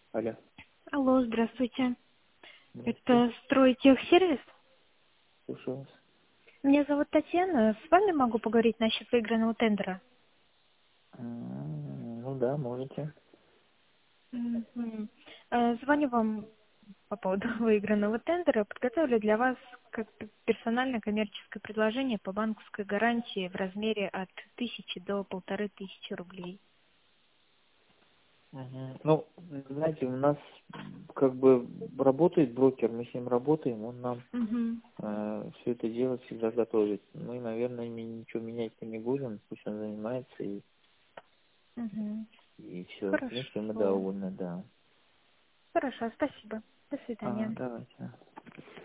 Алло. Алло, здравствуйте. Здравствуйте. Это Стройтехсервис? Слушаю вас. Меня зовут Татьяна. С вами могу поговорить насчет выигранного тендера? Ну да, можете. Мгм. Звоню вам по поводу выигранного тендера. Подготовили для вас как персональное коммерческое предложение по банковской гарантии в размере от 1000 до 1500 рублей. Ну, знаете, у нас как бы работает брокер, мы с ним работаем, он нам Мгм. все это дело всегда готовит. Мы, наверное, ничего менять-то не будем, пусть он занимается Мгм. и все. В принципе, мы Хорошо. довольны, да. Хорошо, спасибо. До свидания. Давайте.